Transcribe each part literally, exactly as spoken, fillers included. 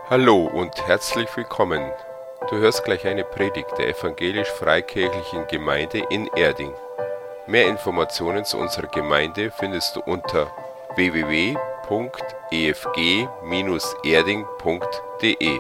Hallo und herzlich willkommen. Du hörst gleich eine Predigt der Evangelisch-Freikirchlichen Gemeinde in Erding. Mehr Informationen zu unserer Gemeinde findest du unter w w w punkt e f g bindestrich erding punkt d e.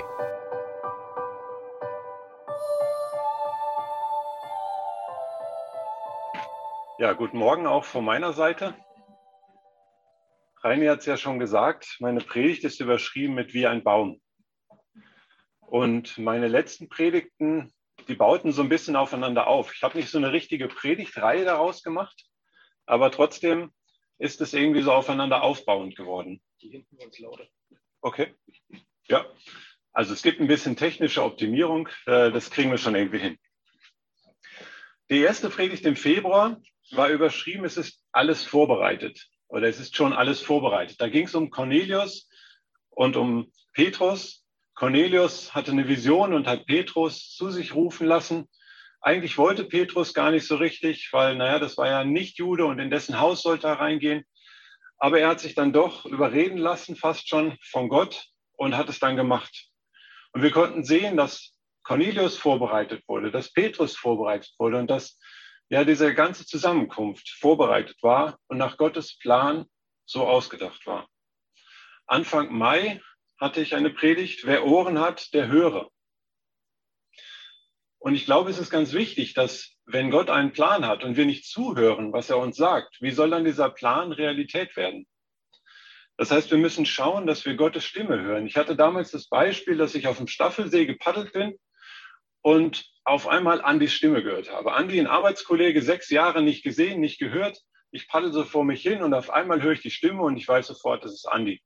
Ja, guten Morgen auch von meiner Seite. Reini hat es ja schon gesagt, meine Predigt ist überschrieben mit wie ein Baum. Und meine letzten Predigten, die bauten so ein bisschen aufeinander auf. Ich habe nicht so eine richtige Predigtreihe daraus gemacht, aber trotzdem ist es irgendwie so aufeinander aufbauend geworden. Die hinten uns lauter. Okay, ja. Also es gibt ein bisschen technische Optimierung, das kriegen wir schon irgendwie hin. Die erste Predigt im Februar war überschrieben, es ist alles vorbereitet oder es ist schon alles vorbereitet. Da ging es um Cornelius und um Petrus. Cornelius hatte eine Vision und hat Petrus zu sich rufen lassen. Eigentlich wollte Petrus gar nicht so richtig, weil, naja, das war ja nicht Jude und in dessen Haus sollte er reingehen. Aber er hat sich dann doch überreden lassen, fast schon von Gott, und hat es dann gemacht. Und wir konnten sehen, dass Cornelius vorbereitet wurde, dass Petrus vorbereitet wurde und dass ja diese ganze Zusammenkunft vorbereitet war und nach Gottes Plan so ausgedacht war. Anfang Mai hatte ich eine Predigt, wer Ohren hat, der höre. Und ich glaube, es ist ganz wichtig, dass wenn Gott einen Plan hat und wir nicht zuhören, was er uns sagt, wie soll dann dieser Plan Realität werden? Das heißt, wir müssen schauen, dass wir Gottes Stimme hören. Ich hatte damals das Beispiel, dass ich auf dem Staffelsee gepaddelt bin und auf einmal Andys Stimme gehört habe. Andi, ein Arbeitskollege, sechs Jahre nicht gesehen, nicht gehört. Ich paddel so vor mich hin und auf einmal höre ich die Stimme und ich weiß sofort, das ist Andi.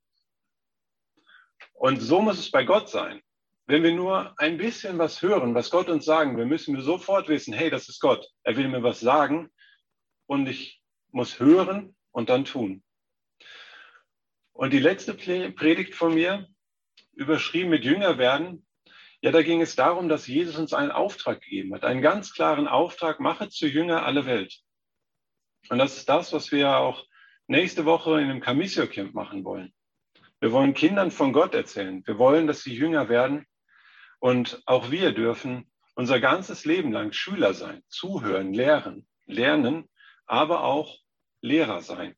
Und so muss es bei Gott sein. Wenn wir nur ein bisschen was hören, was Gott uns sagen will, müssen wir sofort wissen, hey, das ist Gott. Er will mir was sagen und ich muss hören und dann tun. Und die letzte Predigt von mir, überschrieben mit Jünger werden, ja, da ging es darum, dass Jesus uns einen Auftrag gegeben hat, einen ganz klaren Auftrag, mache zu Jünger alle Welt. Und das ist das, was wir auch nächste Woche in einem Camisio-Camp machen wollen. Wir wollen Kindern von Gott erzählen. Wir wollen, dass sie Jünger werden. Und auch wir dürfen unser ganzes Leben lang Schüler sein, zuhören, lehren, lernen, aber auch Lehrer sein.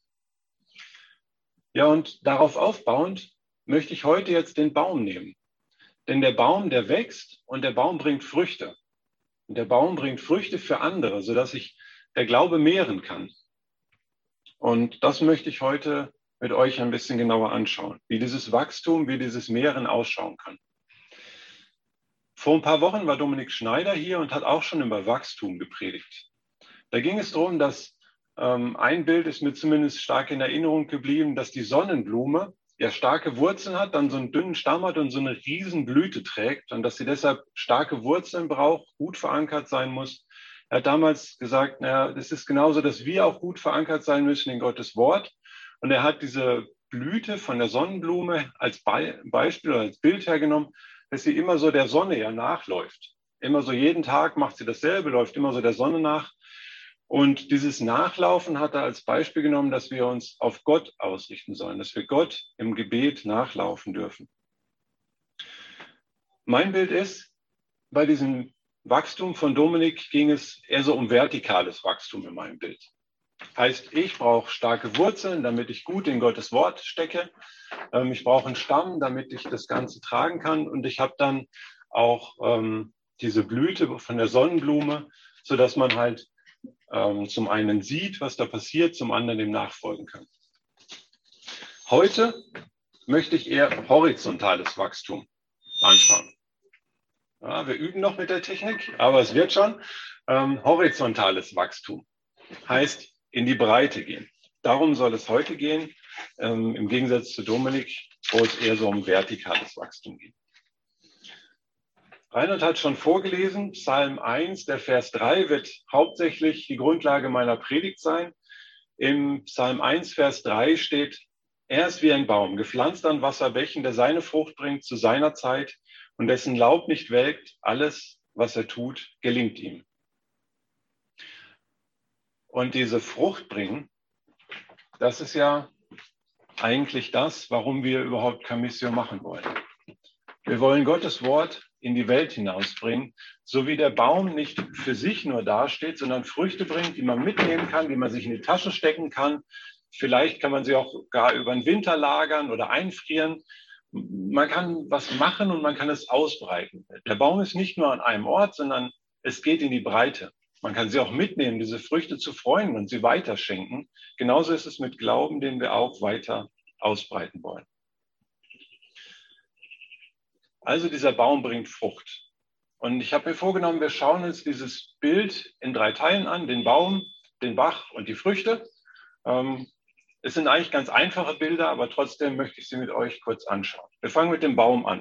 Ja, und darauf aufbauend möchte ich heute jetzt den Baum nehmen. Denn der Baum, der wächst und der Baum bringt Früchte. Und der Baum bringt Früchte für andere, sodass sich der Glaube mehren kann. Und das möchte ich heute mit euch ein bisschen genauer anschauen, wie dieses Wachstum, wie dieses Mehren ausschauen kann. Vor ein paar Wochen war Dominik Schneider hier und hat auch schon über Wachstum gepredigt. Da ging es darum, dass ähm, ein Bild ist mir zumindest stark in Erinnerung geblieben, dass die Sonnenblume ja starke Wurzeln hat, dann so einen dünnen Stamm hat und so eine riesen Blüte trägt und dass sie deshalb starke Wurzeln braucht, gut verankert sein muss. Er hat damals gesagt, naja, das ist genauso, dass wir auch gut verankert sein müssen in Gottes Wort. Und er hat diese Blüte von der Sonnenblume als Be- Beispiel oder als Bild hergenommen, dass sie immer so der Sonne ja nachläuft. Immer so jeden Tag macht sie dasselbe, läuft immer so der Sonne nach. Und dieses Nachlaufen hat er als Beispiel genommen, dass wir uns auf Gott ausrichten sollen, dass wir Gott im Gebet nachlaufen dürfen. Mein Bild ist, bei diesem Wachstum von Dominik ging es eher so um vertikales Wachstum in meinem Bild. Heißt, ich brauche starke Wurzeln, damit ich gut in Gottes Wort stecke. Ähm, ich brauche einen Stamm, damit ich das Ganze tragen kann. Und ich habe dann auch ähm, diese Blüte von der Sonnenblume, sodass man halt ähm, zum einen sieht, was da passiert, zum anderen dem nachfolgen kann. Heute möchte ich eher horizontales Wachstum anschauen. Ja, wir üben noch mit der Technik, aber es wird schon. Ähm, horizontales Wachstum heißt in die Breite gehen. Darum soll es heute gehen, ähm, im Gegensatz zu Dominik, wo es eher so um vertikales Wachstum geht. Reinhard hat schon vorgelesen, Psalm eins, der Vers drei wird hauptsächlich die Grundlage meiner Predigt sein. Im Psalm eins, Vers drei steht, er ist wie ein Baum, gepflanzt an Wasserbächen, der seine Frucht bringt zu seiner Zeit und dessen Laub nicht welkt, alles, was er tut, gelingt ihm. Und diese Frucht bringen, das ist ja eigentlich das, warum wir überhaupt Camisio machen wollen. Wir wollen Gottes Wort in die Welt hinausbringen, so wie der Baum nicht für sich nur dasteht, sondern Früchte bringt, die man mitnehmen kann, die man sich in die Tasche stecken kann. Vielleicht kann man sie auch gar über den Winter lagern oder einfrieren. Man kann was machen und man kann es ausbreiten. Der Baum ist nicht nur an einem Ort, sondern es geht in die Breite. Man kann sie auch mitnehmen, diese Früchte zu freuen und sie weiterschenken. Genauso ist es mit Glauben, den wir auch weiter ausbreiten wollen. Also dieser Baum bringt Frucht. Und ich habe mir vorgenommen, wir schauen uns dieses Bild in drei Teilen an, den Baum, den Bach und die Früchte. Ähm, es sind eigentlich ganz einfache Bilder, aber trotzdem möchte ich sie mit euch kurz anschauen. Wir fangen mit dem Baum an.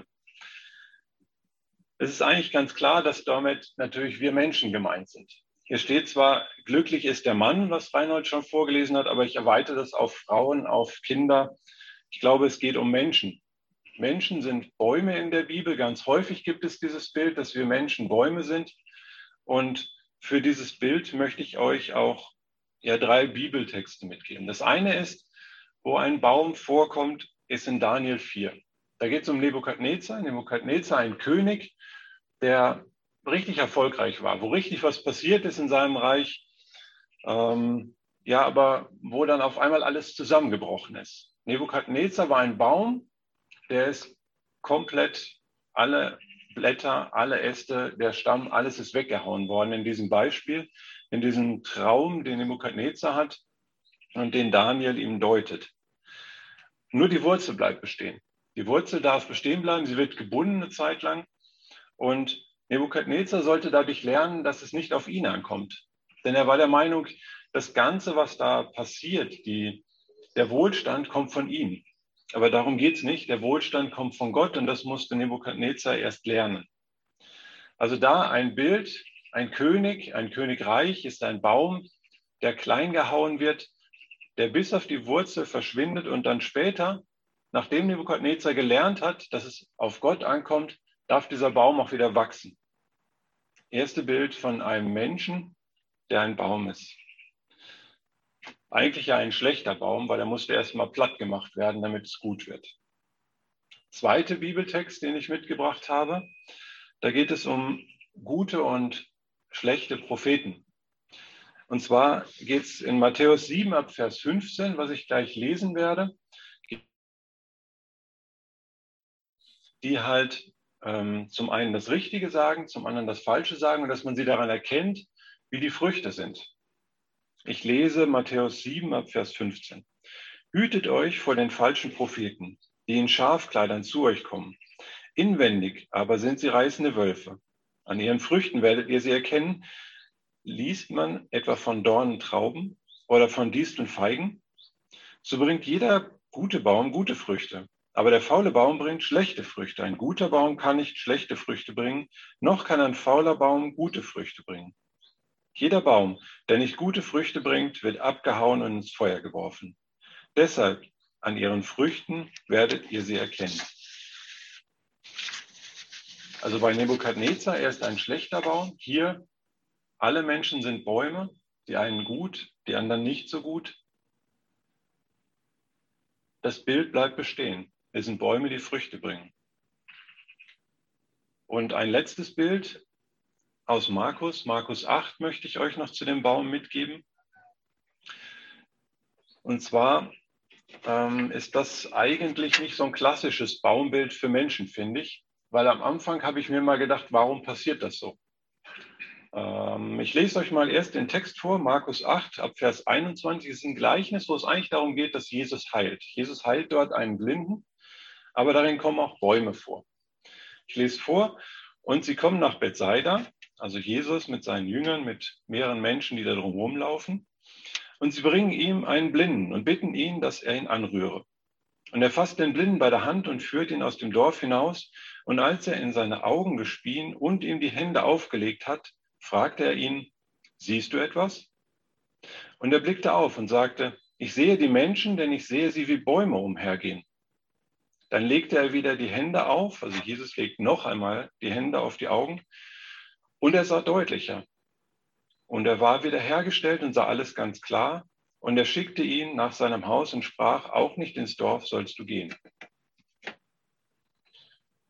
Es ist eigentlich ganz klar, dass damit natürlich wir Menschen gemeint sind. Hier steht zwar, glücklich ist der Mann, was Reinhold schon vorgelesen hat, aber ich erweitere das auf Frauen, auf Kinder. Ich glaube, es geht um Menschen. Menschen sind Bäume in der Bibel. Ganz häufig gibt es dieses Bild, dass wir Menschen Bäume sind. Und für dieses Bild möchte ich euch auch ja, drei Bibeltexte mitgeben. Das eine ist, wo ein Baum vorkommt, ist in Daniel vier. Da geht es um Nebukadnezar. Nebukadnezar, ein König, der richtig erfolgreich war, wo richtig was passiert ist in seinem Reich. Ähm, ja, aber wo dann auf einmal alles zusammengebrochen ist. Nebukadnezar war ein Baum, der ist komplett, alle Blätter, alle Äste, der Stamm, alles ist weggehauen worden in diesem Beispiel, in diesem Traum, den Nebukadnezar hat und den Daniel ihm deutet. Nur die Wurzel bleibt bestehen. Die Wurzel darf bestehen bleiben, sie wird gebunden eine Zeit lang. Und Nebukadnezar sollte dadurch lernen, dass es nicht auf ihn ankommt. Denn er war der Meinung, das Ganze, was da passiert, die, der Wohlstand kommt von ihm. Aber darum geht es nicht. Der Wohlstand kommt von Gott und das musste Nebukadnezar erst lernen. Also da ein Bild, ein König, ein Königreich ist ein Baum, der klein gehauen wird, der bis auf die Wurzel verschwindet und dann später, nachdem Nebukadnezar gelernt hat, dass es auf Gott ankommt, darf dieser Baum auch wieder wachsen. Erste Bild von einem Menschen, der ein Baum ist. Eigentlich ja ein schlechter Baum, weil er musste erstmal platt gemacht werden, damit es gut wird. Zweiter Bibeltext, den ich mitgebracht habe, da geht es um gute und schlechte Propheten. Und zwar geht es in Matthäus sieben ab Vers fünfzehn, was ich gleich lesen werde, die halt ähm, zum einen das Richtige sagen, zum anderen das Falsche sagen und dass man sie daran erkennt, wie die Früchte sind. Ich lese Matthäus sieben ab Vers fünfzehn. Hütet euch vor den falschen Propheten, die in Schafkleidern zu euch kommen. Inwendig aber sind sie reißende Wölfe. An ihren Früchten werdet ihr sie erkennen. Liest man etwa von Dornen Trauben oder von Disteln Feigen? So bringt jeder gute Baum gute Früchte. Aber der faule Baum bringt schlechte Früchte. Ein guter Baum kann nicht schlechte Früchte bringen, noch kann ein fauler Baum gute Früchte bringen. Jeder Baum, der nicht gute Früchte bringt, wird abgehauen und ins Feuer geworfen. Deshalb, an ihren Früchten werdet ihr sie erkennen. Also bei Nebukadnezar, er ist ein schlechter Baum. Hier, alle Menschen sind Bäume, die einen gut, die anderen nicht so gut. Das Bild bleibt bestehen. Wir sind Bäume, die Früchte bringen. Und ein letztes Bild aus Markus, Markus acht, möchte ich euch noch zu dem Baum mitgeben. Und zwar ähm, ist das eigentlich nicht so ein klassisches Baumbild für Menschen, finde ich. Weil am Anfang habe ich mir mal gedacht, warum passiert das so? Ähm, ich lese euch mal erst den Text vor, Markus acht, ab Vers einundzwanzig. Es ist ein Gleichnis, wo es eigentlich darum geht, dass Jesus heilt. Jesus heilt dort einen Blinden, aber darin kommen auch Bäume vor. Ich lese vor, und sie kommen nach Bethsaida, also Jesus mit seinen Jüngern, mit mehreren Menschen, die da drum rumlaufen. Und sie bringen ihm einen Blinden und bitten ihn, dass er ihn anrühre. Und er fasst den Blinden bei der Hand und führt ihn aus dem Dorf hinaus. Und als er in seine Augen gespien und ihm die Hände aufgelegt hat, fragte er ihn, siehst du etwas? Und er blickte auf und sagte, ich sehe die Menschen, denn ich sehe sie wie Bäume umhergehen. Dann legte er wieder die Hände auf, also Jesus legt noch einmal die Hände auf die Augen, und er sah deutlicher. Und er war wiederhergestellt und sah alles ganz klar. Und er schickte ihn nach seinem Haus und sprach, auch nicht ins Dorf sollst du gehen.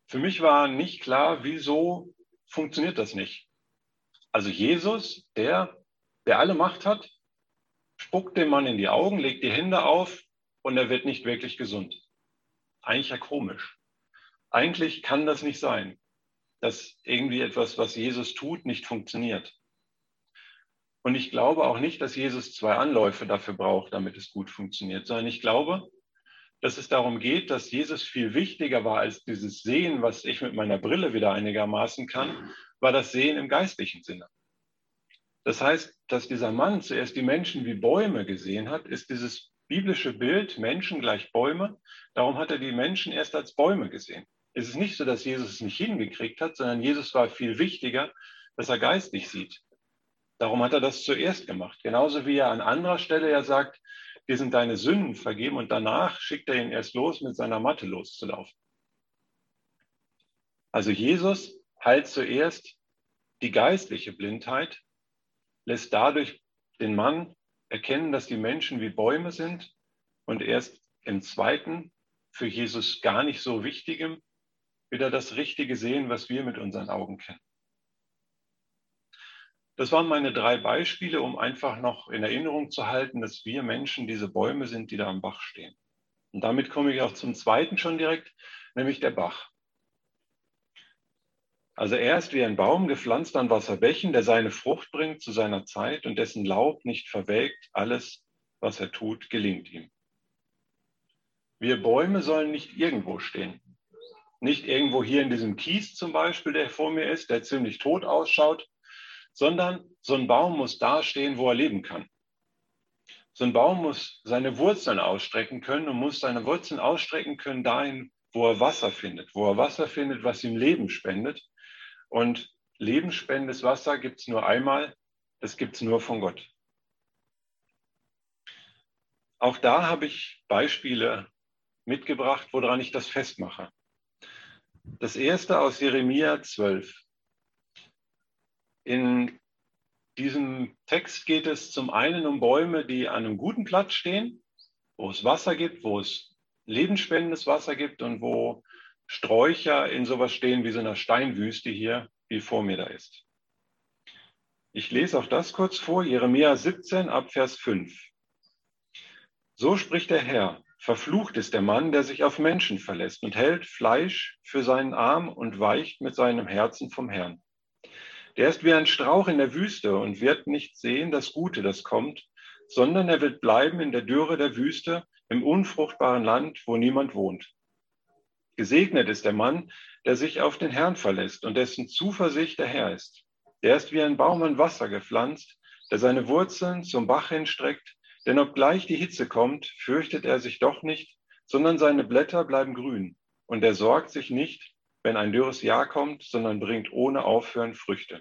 Für mich war nicht klar, wieso funktioniert das nicht. Also Jesus, der, der alle Macht hat, spuckt dem Mann in die Augen, legt die Hände auf und er wird nicht wirklich gesund. Eigentlich ja komisch. Eigentlich kann das nicht sein, dass irgendwie etwas, was Jesus tut, nicht funktioniert. Und ich glaube auch nicht, dass Jesus zwei Anläufe dafür braucht, damit es gut funktioniert, sondern ich glaube, dass es darum geht, dass Jesus viel wichtiger war als dieses Sehen, was ich mit meiner Brille wieder einigermaßen kann, war das Sehen im geistlichen Sinne. Das heißt, dass dieser Mann zuerst die Menschen wie Bäume gesehen hat, ist dieses biblische Bild, Menschen gleich Bäume. Darum hat er die Menschen erst als Bäume gesehen. Es ist nicht so, dass Jesus es nicht hingekriegt hat, sondern Jesus war viel wichtiger, dass er geistlich sieht. Darum hat er das zuerst gemacht. Genauso wie er an anderer Stelle ja sagt, dir sind deine Sünden vergeben und danach schickt er ihn erst los, mit seiner Matte loszulaufen. Also Jesus heilt zuerst die geistliche Blindheit, lässt dadurch den Mann erkennen, dass die Menschen wie Bäume sind und erst im zweiten, für Jesus gar nicht so wichtigem, wieder das Richtige sehen, was wir mit unseren Augen kennen. Das waren meine drei Beispiele, um einfach noch in Erinnerung zu halten, dass wir Menschen diese Bäume sind, die da am Bach stehen. Und damit komme ich auch zum zweiten schon direkt, nämlich der Bach. Also er ist wie ein Baum gepflanzt an Wasserbächen, der seine Frucht bringt zu seiner Zeit und dessen Laub nicht verwelkt. Alles, was er tut, gelingt ihm. Wir Bäume sollen nicht irgendwo stehen. Nicht irgendwo hier in diesem Kies zum Beispiel, der vor mir ist, der ziemlich tot ausschaut, sondern so ein Baum muss da stehen, wo er leben kann. So ein Baum muss seine Wurzeln ausstrecken können und muss seine Wurzeln ausstrecken können dahin, wo er Wasser findet, wo er Wasser findet, was ihm Leben spendet. Und lebensspendendes Wasser gibt es nur einmal, das gibt es nur von Gott. Auch da habe ich Beispiele mitgebracht, woran ich das festmache. Das erste aus Jeremia zwölf. In diesem Text geht es zum einen um Bäume, die an einem guten Platz stehen, wo es Wasser gibt, wo es lebensspendendes Wasser gibt und wo Sträucher in sowas stehen wie so einer Steinwüste hier, wie vor mir da ist. Ich lese auch das kurz vor, Jeremia siebzehn ab Vers fünf. So spricht der Herr, verflucht ist der Mann, der sich auf Menschen verlässt und hält Fleisch für seinen Arm und weicht mit seinem Herzen vom Herrn. Der ist wie ein Strauch in der Wüste und wird nicht sehen das Gute, das kommt, sondern er wird bleiben in der Dürre der Wüste, im unfruchtbaren Land, wo niemand wohnt. Gesegnet ist der Mann, der sich auf den Herrn verlässt und dessen Zuversicht der Herr ist. Der ist wie ein Baum an Wasser gepflanzt, der seine Wurzeln zum Bach hinstreckt, denn obgleich die Hitze kommt, fürchtet er sich doch nicht, sondern seine Blätter bleiben grün. Und er sorgt sich nicht, wenn ein dürres Jahr kommt, sondern bringt ohne Aufhören Früchte.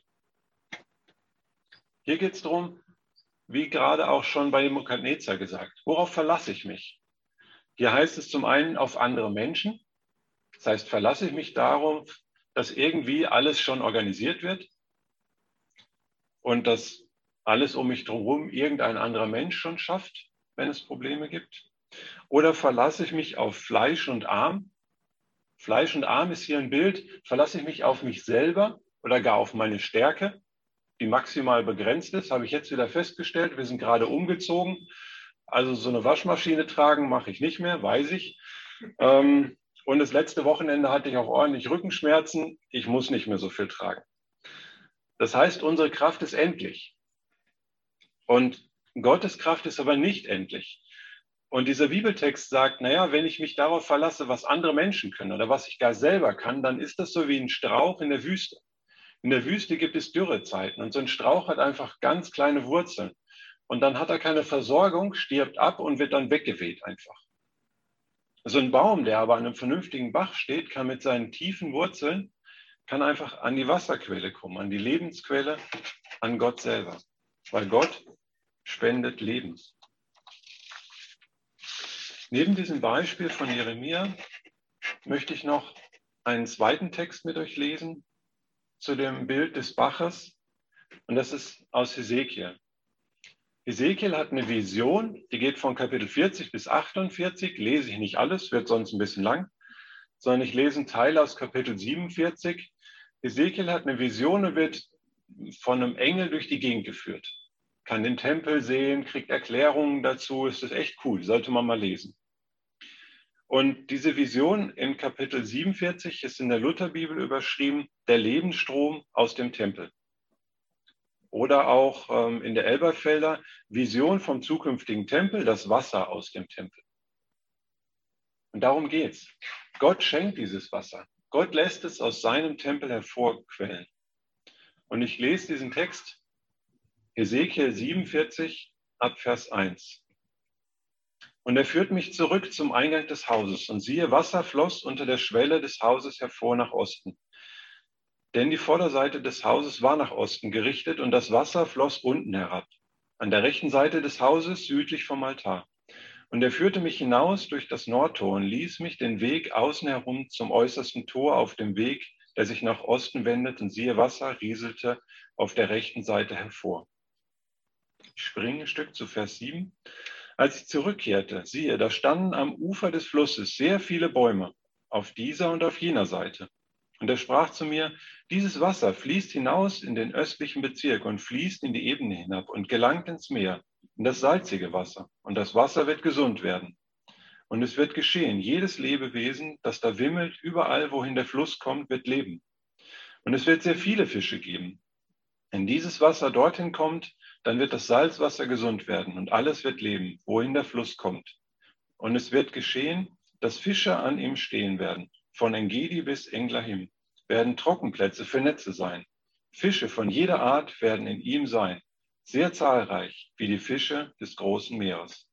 Hier geht es darum, wie gerade auch schon bei Nebukadnezar gesagt, worauf verlasse ich mich? Hier heißt es zum einen auf andere Menschen. Das heißt, verlasse ich mich darauf, dass irgendwie alles schon organisiert wird und dass alles um mich drumherum irgendein anderer Mensch schon schafft, wenn es Probleme gibt? Oder verlasse ich mich auf Fleisch und Arm? Fleisch und Arm ist hier ein Bild. Verlasse ich mich auf mich selber oder gar auf meine Stärke, die maximal begrenzt ist? Habe ich jetzt wieder festgestellt. Wir sind gerade umgezogen. Also so eine Waschmaschine tragen mache ich nicht mehr, weiß ich. Ähm, und das letzte Wochenende hatte ich auch ordentlich Rückenschmerzen. Ich muss nicht mehr so viel tragen. Das heißt, unsere Kraft ist endlich. Und Gottes Kraft ist aber nicht endlich. Und dieser Bibeltext sagt, naja, wenn ich mich darauf verlasse, was andere Menschen können oder was ich gar selber kann, dann ist das so wie ein Strauch in der Wüste. In der Wüste gibt es Dürrezeiten und so ein Strauch hat einfach ganz kleine Wurzeln. Und dann hat er keine Versorgung, stirbt ab und wird dann weggeweht einfach. So ein Baum, der aber an einem vernünftigen Bach steht, kann mit seinen tiefen Wurzeln, kann einfach an die Wasserquelle kommen, an die Lebensquelle, an Gott selber. Weil Gott spendet Leben. Neben diesem Beispiel von Jeremia möchte ich noch einen zweiten Text mit euch lesen zu dem Bild des Baches. Und das ist aus Hesekiel. Hesekiel hat eine Vision, die geht von Kapitel vierzig bis achtundvierzig. Lese ich nicht alles, wird sonst ein bisschen lang. sondern ich lese einen Teil aus Kapitel siebenundvierzig. Ezekiel hat eine Vision und wird von einem Engel durch die Gegend geführt. Kann den Tempel sehen, kriegt Erklärungen dazu. Es ist echt cool, sollte man mal lesen. Und diese Vision in Kapitel siebenundvierzig ist in der Lutherbibel überschrieben, der Lebensstrom aus dem Tempel. Oder auch ähm, in der Elberfelder, Vision vom zukünftigen Tempel, das Wasser aus dem Tempel. Und darum geht's. Gott schenkt dieses Wasser. Gott lässt es aus seinem Tempel hervorquellen. Und ich lese diesen Text, Hesekiel siebenundvierzig, ab Vers eins. Und er führt mich zurück zum Eingang des Hauses, und siehe, Wasser floss unter der Schwelle des Hauses hervor nach Osten. Denn die Vorderseite des Hauses war nach Osten gerichtet, und das Wasser floss unten herab, an der rechten Seite des Hauses, südlich vom Altar. Und er führte mich hinaus durch das Nordtor und ließ mich den Weg außen herum zum äußersten Tor auf dem Weg, der sich nach Osten wendet, und siehe, Wasser rieselte auf der rechten Seite hervor. Ich springe ein Stück zu Vers sieben. Als ich zurückkehrte, siehe, da standen am Ufer des Flusses sehr viele Bäume, auf dieser und auf jener Seite. Und er sprach zu mir, dieses Wasser fließt hinaus in den östlichen Bezirk und fließt in die Ebene hinab und gelangt ins Meer, in das salzige Wasser. Und das Wasser wird gesund werden. Und es wird geschehen, jedes Lebewesen, das da wimmelt, überall, wohin der Fluss kommt, wird leben. Und es wird sehr viele Fische geben. Wenn dieses Wasser dorthin kommt, dann wird das Salzwasser gesund werden und alles wird leben, wohin der Fluss kommt. Und es wird geschehen, dass Fische an ihm stehen werden. Von Engedi bis Englahim werden Trockenplätze für Netze sein. Fische von jeder Art werden in ihm sein, sehr zahlreich wie die Fische des großen Meeres.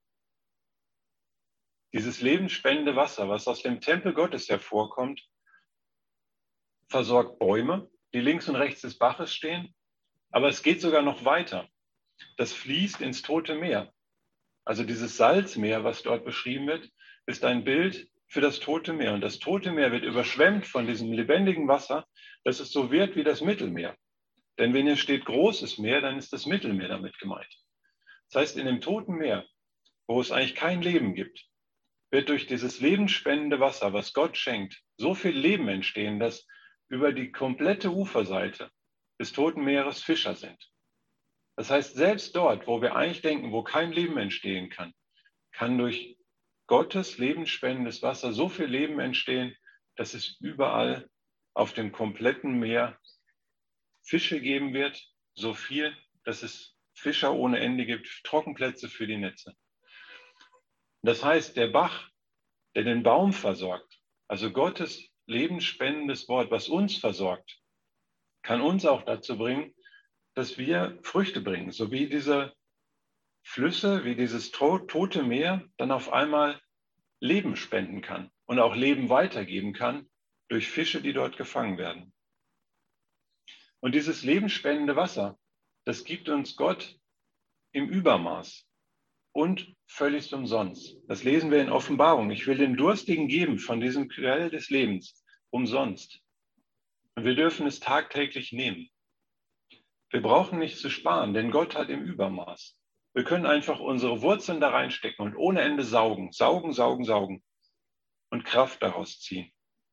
Dieses lebensspendende Wasser, was aus dem Tempel Gottes hervorkommt, versorgt Bäume, die links und rechts des Baches stehen. Aber es geht sogar noch weiter. Das fließt ins Tote Meer. Also dieses Salzmeer, was dort beschrieben wird, ist ein Bild für das Tote Meer. Und das Tote Meer wird überschwemmt von diesem lebendigen Wasser, dass es so wird wie das Mittelmeer. Denn wenn hier steht großes Meer, dann ist das Mittelmeer damit gemeint. Das heißt, in dem Toten Meer, wo es eigentlich kein Leben gibt, wird durch dieses lebensspendende Wasser, was Gott schenkt, so viel Leben entstehen, dass über die komplette Uferseite des Toten Meeres Fischer sind. Das heißt, selbst dort, wo wir eigentlich denken, wo kein Leben entstehen kann, kann durch Gottes lebensspendendes Wasser so viel Leben entstehen, dass es überall auf dem kompletten Meer Fische geben wird, so viel, dass es Fischer ohne Ende gibt, Trockenplätze für die Netze. Das heißt, der Bach, der den Baum versorgt, also Gottes lebensspendendes Wort, was uns versorgt, kann uns auch dazu bringen, dass wir Früchte bringen, so wie diese Flüsse, wie dieses tote Meer dann auf einmal Leben spenden kann und auch Leben weitergeben kann durch Fische, die dort gefangen werden. Und dieses lebensspendende Wasser, das gibt uns Gott im Übermaß und völlig umsonst. Das lesen wir in Offenbarung. Ich will den Durstigen geben von diesem Quell des Lebens umsonst. Und wir dürfen es tagtäglich nehmen. Wir brauchen nicht zu sparen, denn Gott hat im Übermaß. Wir können einfach unsere Wurzeln da reinstecken und ohne Ende saugen, saugen, saugen, saugen und Kraft daraus ziehen.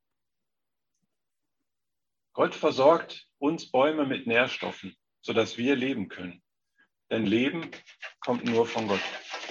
Gott versorgt uns Bäume mit Nährstoffen, sodass wir leben können. Denn Leben kommt nur von Gott.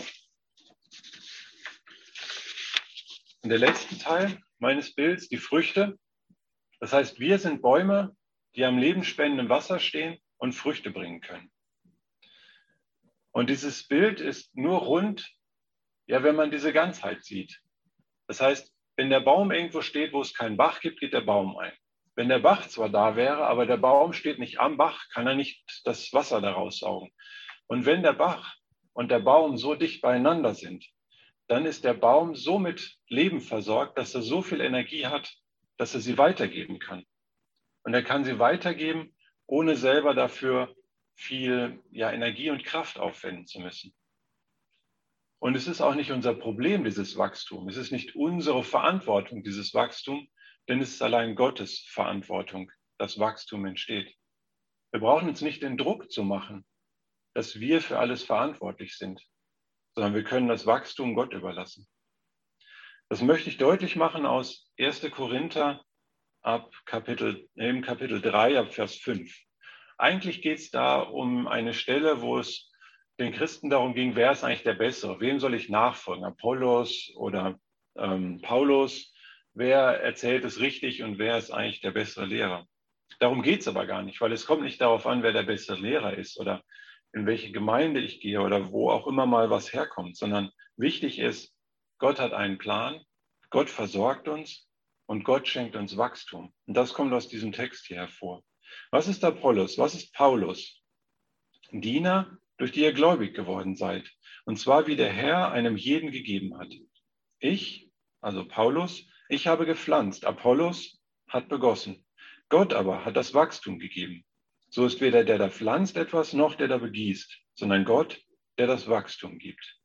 Und der letzte Teil meines Bilds, die Früchte. Das heißt, wir sind Bäume, die am lebensspendenden Wasser stehen und Früchte bringen können. Und dieses Bild ist nur rund, ja, wenn man diese Ganzheit sieht. Das heißt, wenn der Baum irgendwo steht, wo es keinen Bach gibt, geht der Baum ein. Wenn der Bach zwar da wäre, aber der Baum steht nicht am Bach, kann er nicht das Wasser daraus saugen. Und wenn der Bach und der Baum so dicht beieinander sind, dann ist der Baum so mit Leben versorgt, dass er so viel Energie hat, dass er sie weitergeben kann. Und er kann sie weitergeben, ohne selber dafür viel ja, Energie und Kraft aufwenden zu müssen. Und es ist auch nicht unser Problem, dieses Wachstum. Es ist nicht unsere Verantwortung, dieses Wachstum, denn es ist allein Gottes Verantwortung, dass Wachstum entsteht. Wir brauchen uns nicht den Druck zu machen, dass wir für alles verantwortlich sind, sondern wir können das Wachstum Gott überlassen. Das möchte ich deutlich machen aus erster Korinther ab Kapitel, im Kapitel drei, ab Vers fünf. Eigentlich geht es da um eine Stelle, wo es den Christen darum ging, wer ist eigentlich der Bessere? Wem soll ich nachfolgen? Apollos oder ähm, Paulus? Wer erzählt es richtig und wer ist eigentlich der bessere Lehrer? Darum geht es aber gar nicht, weil es kommt nicht darauf an, wer der bessere Lehrer ist oder in welche Gemeinde ich gehe oder wo auch immer mal was herkommt, sondern wichtig ist, Gott hat einen Plan, Gott versorgt uns und Gott schenkt uns Wachstum. Und das kommt aus diesem Text hier hervor. Was ist Apollos? Was ist Paulus? Diener, durch die ihr gläubig geworden seid. Und zwar wie der Herr einem jeden gegeben hat. Ich, also Paulus, ich habe gepflanzt, Apollos hat begossen. Gott aber hat das Wachstum gegeben. So ist weder der, der pflanzt etwas, noch der, der begießt, sondern Gott, der das Wachstum gibt.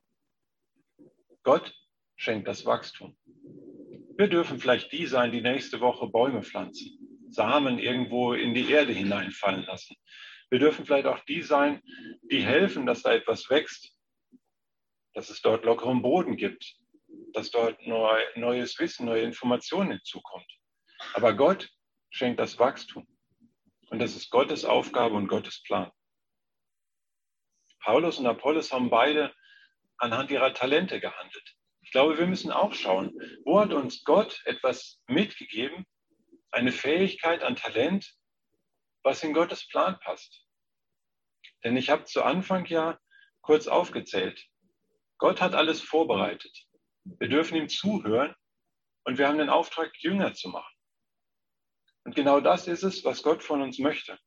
Gott schenkt das Wachstum. Wir dürfen vielleicht die sein, die nächste Woche Bäume pflanzen, Samen irgendwo in die Erde hineinfallen lassen. Wir dürfen vielleicht auch die sein, die helfen, dass da etwas wächst, dass es dort lockeren Boden gibt, dass dort neu, neues Wissen, neue Informationen hinzukommt. Aber Gott schenkt das Wachstum. Und das ist Gottes Aufgabe und Gottes Plan. Paulus und Apollos haben beide anhand ihrer Talente gehandelt. Ich glaube, wir müssen auch schauen, wo hat uns Gott etwas mitgegeben, eine Fähigkeit, ein Talent, was in Gottes Plan passt. Denn ich habe zu Anfang ja kurz aufgezählt, Gott hat alles vorbereitet. Wir dürfen ihm zuhören und wir haben den Auftrag, Jünger zu machen. Und genau das ist es, was Gott von uns möchte.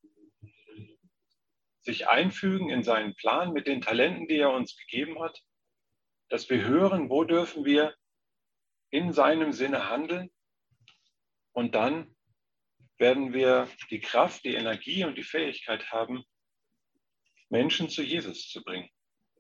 Sich einfügen in seinen Plan mit den Talenten, die er uns gegeben hat, dass wir hören, wo dürfen wir in seinem Sinne handeln und dann werden wir die Kraft, die Energie und die Fähigkeit haben, Menschen zu Jesus zu bringen.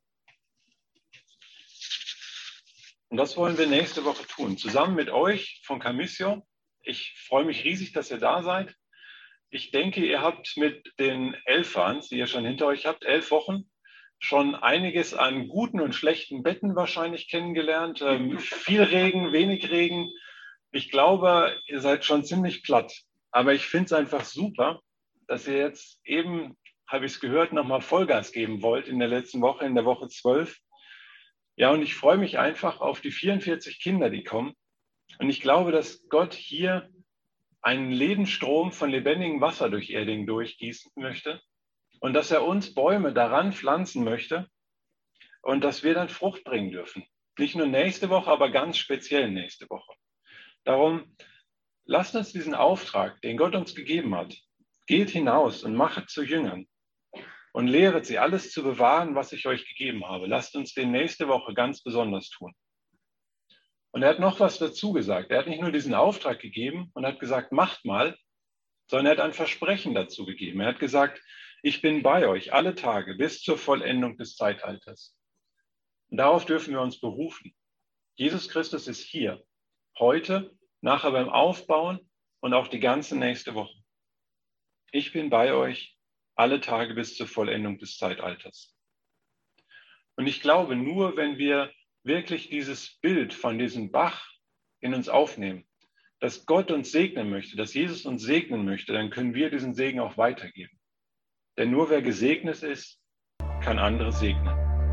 Und das wollen wir nächste Woche tun, zusammen mit euch von Camissio. Ich freue mich riesig, dass ihr da seid. Ich denke, ihr habt mit den elf Fans, die ihr schon hinter euch habt, elf Wochen, schon einiges an guten und schlechten Betten wahrscheinlich kennengelernt. Ähm, viel Regen, wenig Regen. Ich glaube, ihr seid schon ziemlich platt. Aber ich finde es einfach super, dass ihr jetzt eben, habe ich es gehört, nochmal Vollgas geben wollt in der letzten Woche, in der Woche zwölf. Ja, und ich freue mich einfach auf die vierundvierzig Kinder, die kommen. Und ich glaube, dass Gott hier einen Lebensstrom von lebendigem Wasser durch Erding durchgießen möchte und dass er uns Bäume daran pflanzen möchte und dass wir dann Frucht bringen dürfen. Nicht nur nächste Woche, aber ganz speziell nächste Woche. Darum, lasst uns diesen Auftrag, den Gott uns gegeben hat, geht hinaus und machet zu Jüngern und lehret sie, alles zu bewahren, was ich euch gegeben habe. Lasst uns den nächste Woche ganz besonders tun. Und er hat noch was dazu gesagt. Er hat nicht nur diesen Auftrag gegeben und hat gesagt, macht mal, sondern er hat ein Versprechen dazu gegeben. Er hat gesagt, ich bin bei euch alle Tage bis zur Vollendung des Zeitalters. Und darauf dürfen wir uns berufen. Jesus Christus ist hier, heute, nachher beim Aufbauen und auch die ganze nächste Woche. Ich bin bei euch alle Tage bis zur Vollendung des Zeitalters. Und ich glaube, nur wenn wir wirklich dieses Bild von diesem Bach in uns aufnehmen, dass Gott uns segnen möchte, dass Jesus uns segnen möchte, dann können wir diesen Segen auch weitergeben. Denn nur wer gesegnet ist, kann andere segnen.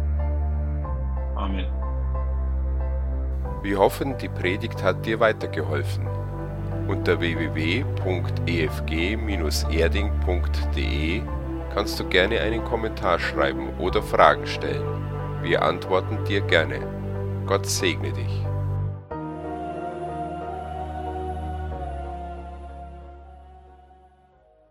Amen. Wir hoffen, die Predigt hat dir weitergeholfen. Unter w w w punkt e f g Bindestrich erding punkt d e kannst du gerne einen Kommentar schreiben oder Fragen stellen. Wir antworten dir gerne. Gott segne dich.